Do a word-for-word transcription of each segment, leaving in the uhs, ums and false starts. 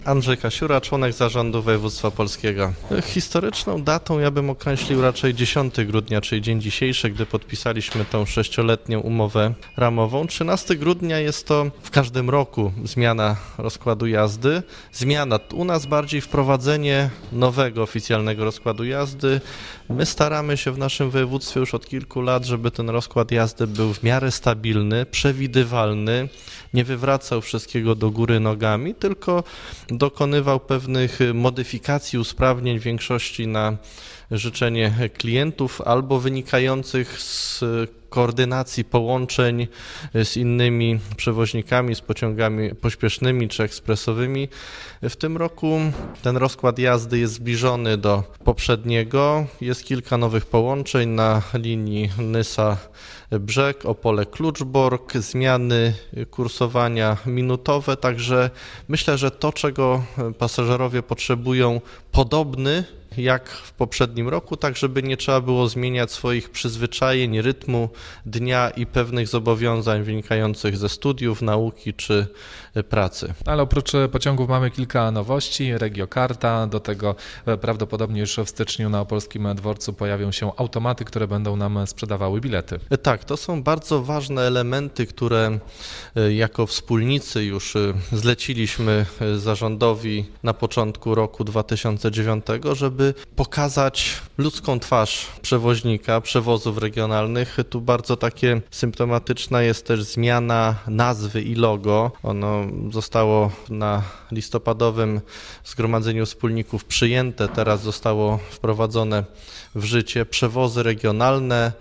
Andrzej Kasiura, członek zarządu województwa polskiego. Historyczną datą ja bym określił raczej dziesiątego grudnia, czyli dzień dzisiejszy, gdy podpisaliśmy tą sześcioletnią umowę ramową. trzynastego grudnia jest to w każdym roku zmiana rozkładu jazdy. Zmiana u nas bardziej wprowadzenie nowego oficjalnego rozkładu jazdy. My staramy się w naszym województwie już od kilku lat, żeby ten rozkład jazdy był w miarę stabilny, przewidywalny, nie wywracał wszystkiego do góry nogami, tylko dokonywał pewnych modyfikacji, usprawnień w większości na życzenie klientów albo wynikających z koordynacji połączeń z innymi przewoźnikami, z pociągami pośpiesznymi czy ekspresowymi. W tym roku ten rozkład jazdy jest zbliżony do poprzedniego. Jest kilka nowych połączeń na linii Nysa-Brzeg, Opole-Kluczbork, zmiany kursowania minutowe, także myślę, że to, czego pasażerowie potrzebują, podobny jak w poprzednim roku, tak żeby nie trzeba było zmieniać swoich przyzwyczajeń, rytmu dnia i pewnych zobowiązań wynikających ze studiów, nauki czy pracy. Ale oprócz pociągów mamy kilka nowości, Regiokarta, do tego prawdopodobnie już w styczniu na Opolskim Dworcu pojawią się automaty, które będą nam sprzedawały bilety. Tak, to są bardzo ważne elementy, które jako wspólnicy już zleciliśmy zarządowi na początku roku dwa tysiące dziewiątego, żeby pokazać ludzką twarz przewoźnika, przewozów regionalnych. Tu bardzo takie symptomatyczna jest też zmiana nazwy i logo. Ono zostało na listopadowym zgromadzeniu wspólników przyjęte, teraz zostało wprowadzone w życie. Przewozy regionalne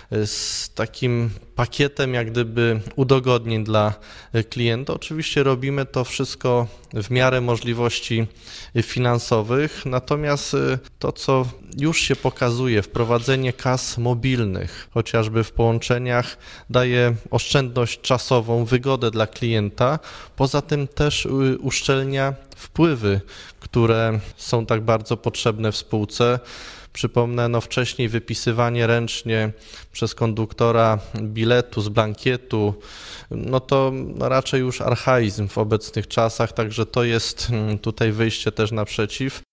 z takim pakietem jak gdyby udogodnień dla klienta. Oczywiście robimy to wszystko w miarę możliwości finansowych, natomiast to, co już się pokazuje, wprowadzenie kas mobilnych, chociażby w połączeniach, daje oszczędność czasową, wygodę dla klienta, poza tym też uszczelnia wpływy, które są tak bardzo potrzebne w spółce. Przypomnę, no wcześniej wypisywanie ręcznie przez konduktora biletu z blankietu, no to raczej już archaizm w obecnych czasach, także to jest tutaj wyjście też naprzeciw.